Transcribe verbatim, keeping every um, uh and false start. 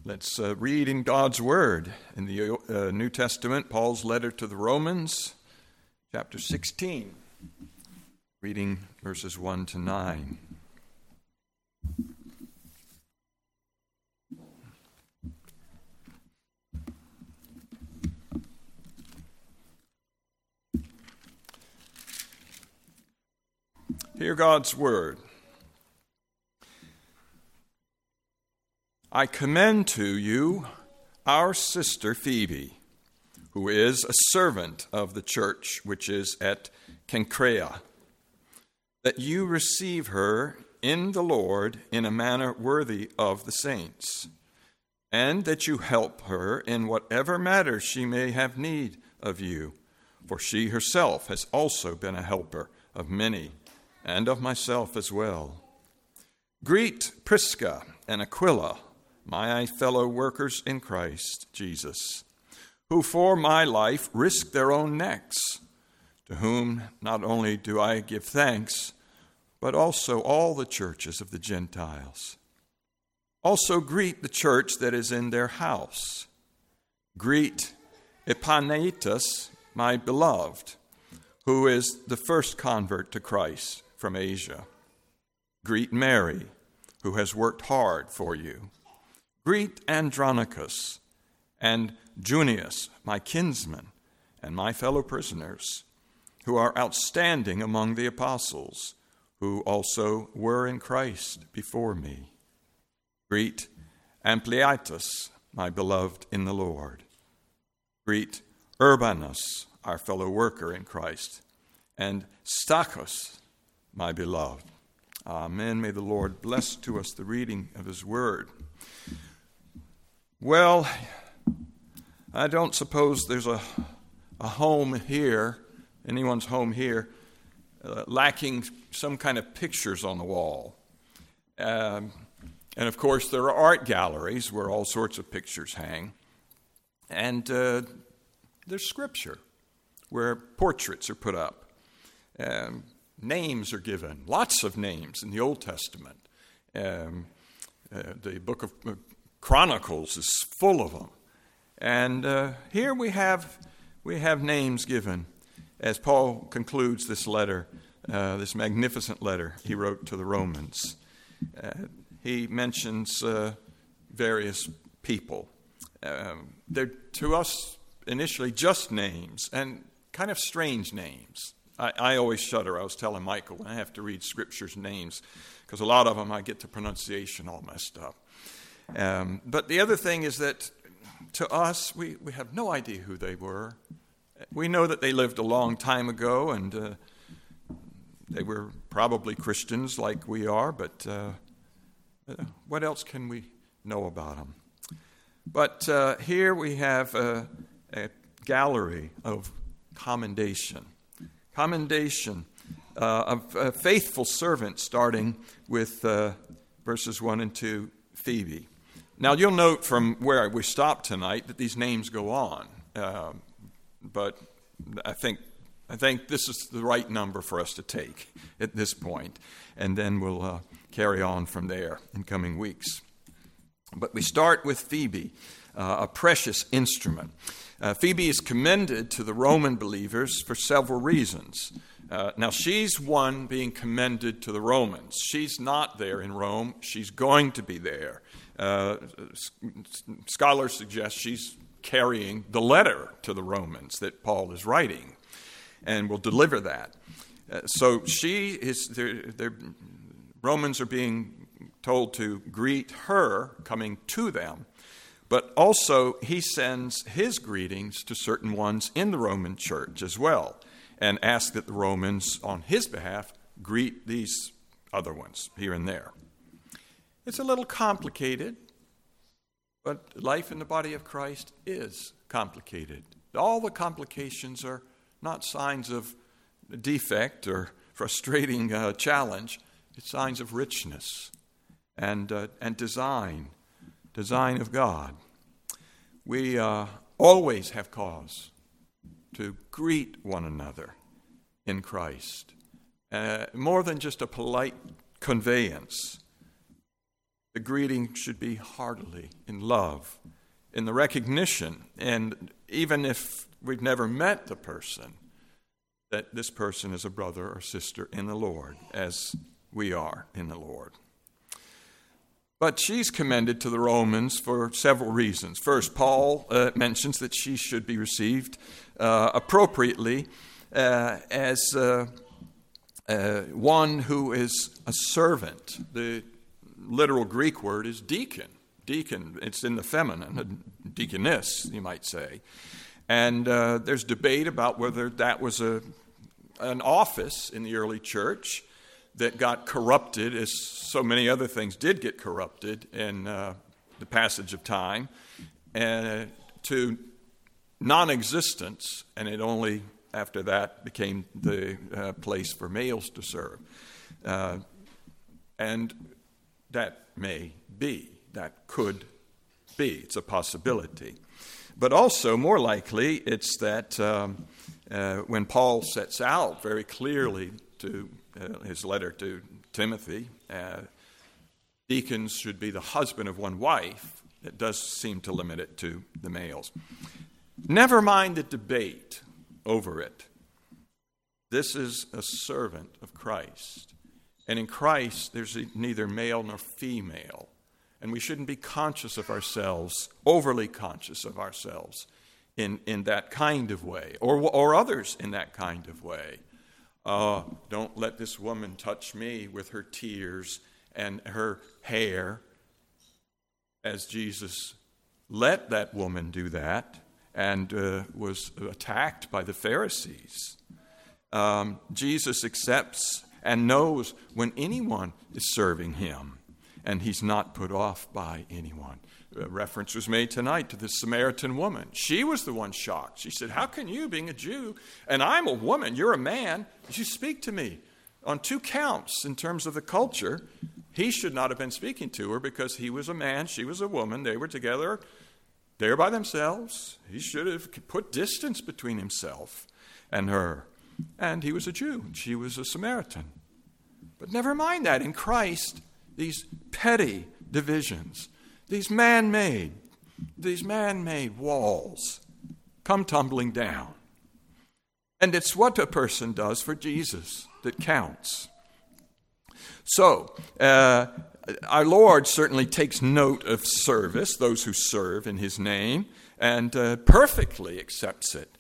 Let's uh, read in God's Word in the uh, New Testament, Paul's letter to the Romans, chapter sixteen, reading verses one to nine. Hear God's Word. I commend to you our sister Phoebe, who is a servant of the church which is at Cenchrea, that you receive her in the Lord in a manner worthy of the saints, and that you help her in whatever matter she may have need of you, for she herself has also been a helper of many, and of myself as well. Greet Prisca and Aquila, my fellow workers in Christ Jesus, who for my life risked their own necks, to whom not only do I give thanks, but also all the churches of the Gentiles. Also greet the church that is in their house. Greet Epanetus, my beloved, who is the first convert to Christ from Asia. Greet Mary, who has worked hard for you. Greet Andronicus and Junius, my kinsmen, and my fellow prisoners, who are outstanding among the apostles, who also were in Christ before me. Greet Ampliatus, my beloved in the Lord. Greet Urbanus, our fellow worker in Christ, and Stachys, my beloved. Amen. May the Lord bless to us the reading of his word. Well, I don't suppose there's a, a home here, anyone's home here, uh, lacking some kind of pictures on the wall. Um, and of course, there are art galleries where all sorts of pictures hang. And uh, there's scripture where portraits are put up. Um, names are given, lots of names in the Old Testament. Um, uh, the book of uh, Chronicles is full of them. And uh, here we have we have names given as Paul concludes this letter, uh, this magnificent letter he wrote to the Romans. Uh, he mentions uh, various people. Um, they're to us initially just names, and kind of strange names. I, I always shudder. I was telling Michael when I have to read Scripture's names, because a lot of them I get the pronunciation all messed up. Um, but the other thing is that to us, we, we have no idea who they were. We know that they lived a long time ago, and uh, they were probably Christians like we are, but uh, what else can we know about them? But uh, here we have a, a gallery of commendation. Commendation uh, of a faithful servant, starting with uh, verses one and two, Phoebe. Now, you'll note from where we stopped tonight that these names go on, uh, but I think I think this is the right number for us to take at this point, and then we'll uh, carry on from there in coming weeks. But we start with Phoebe, uh, a precious instrument. Uh, Phoebe is commended to the Roman believers for several reasons. Uh, now, she's one being commended to the Romans. She's not there in Rome. She's going to be there. Uh, scholars suggest she's carrying the letter to the Romans that Paul is writing and will deliver that. Uh, so she is, they're, they're, Romans are being told to greet her coming to them, but also he sends his greetings to certain ones in the Roman church as well, and asks that the Romans on his behalf greet these other ones here and there. It's a little complicated, but life in the body of Christ is complicated. All the complications are not signs of defect or frustrating uh, challenge. It's signs of richness and uh, and design, design of God. We uh, always have cause to greet one another in Christ, uh, more than just a polite conveyance. the greeting should be heartily, in love, in the recognition, and even if we've never met the person, that this person is a brother or sister in the Lord, as we are in the Lord. But she's commended to the Romans for several reasons. First, Paul uh, mentions that she should be received uh, appropriately uh, as uh, uh, one who is a servant. The literal Greek word is deacon. Deacon, it's in the feminine, a deaconess, you might say. And uh, there's debate about whether that was a an office in the early church that got corrupted, as so many other things did get corrupted in uh, the passage of time, uh, to non-existence, and it only after that became the uh, place for males to serve. Uh, and that may be, that could be, it's a possibility. But also, more likely, it's that um, uh, when Paul sets out very clearly to uh, his letter to Timothy, uh, deacons should be the husband of one wife. It does seem to limit it to the males. Never mind the debate over it. This is a servant of Christ. And in Christ, there's neither male nor female. And we shouldn't be conscious of ourselves, overly conscious of ourselves in, in that kind of way, or, or others in that kind of way. Uh, don't let this woman touch me with her tears and her hair, as Jesus let that woman do that and uh, was attacked by the Pharisees. Um, Jesus accepts and knows when anyone is serving him, and he's not put off by anyone. A reference was made tonight to the Samaritan woman. She was the one shocked. She said, how can you, being a Jew, and I'm a woman, you're a man, you speak to me? On two counts in terms of the culture, he should not have been speaking to her because he was a man, she was a woman. They were together there by themselves. He should have put distance between himself and her. And he was a Jew, and she was a Samaritan. But never mind that. In Christ, these petty divisions, these man-made, these man-made walls come tumbling down. And it's what a person does for Jesus that counts. So, uh, our Lord certainly takes note of service, those who serve in his name, and uh, perfectly accepts it.